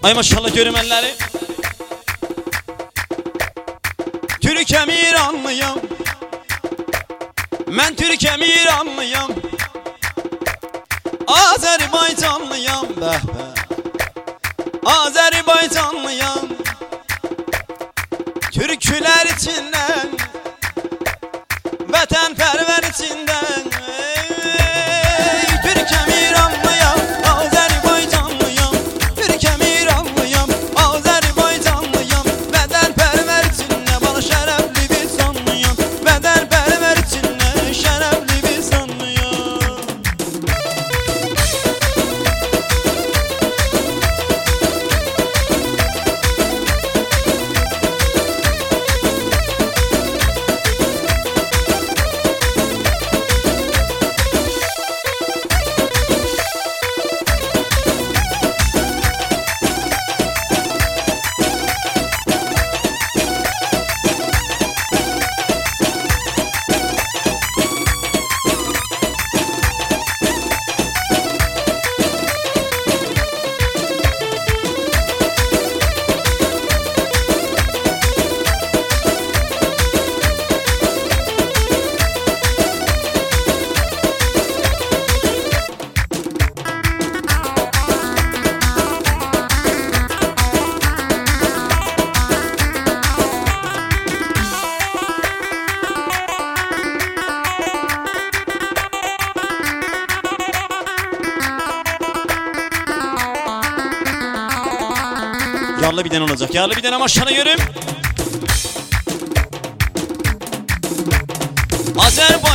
Ay maşallah görüm elleri. Türk'em İranlıyam, mən Türk'em İranlıyam, Azerbaycanlıyam, bəh bəh, Azerbaycanlıyam. Türküler içinden, vətənpərvər içinden, Türk'em İranlıyam, Azerbaycanlıyam, Türk'em İranlıyam, Azerbaycanlıyam. Vətənpərvər içində bana şərəfli bir sanlıyam, vətənpərvər içində şərəfli bir sanlıyam. Yarlı bir den olacak. Yarlı bir den ama aşağıya görüm. Azerbaycan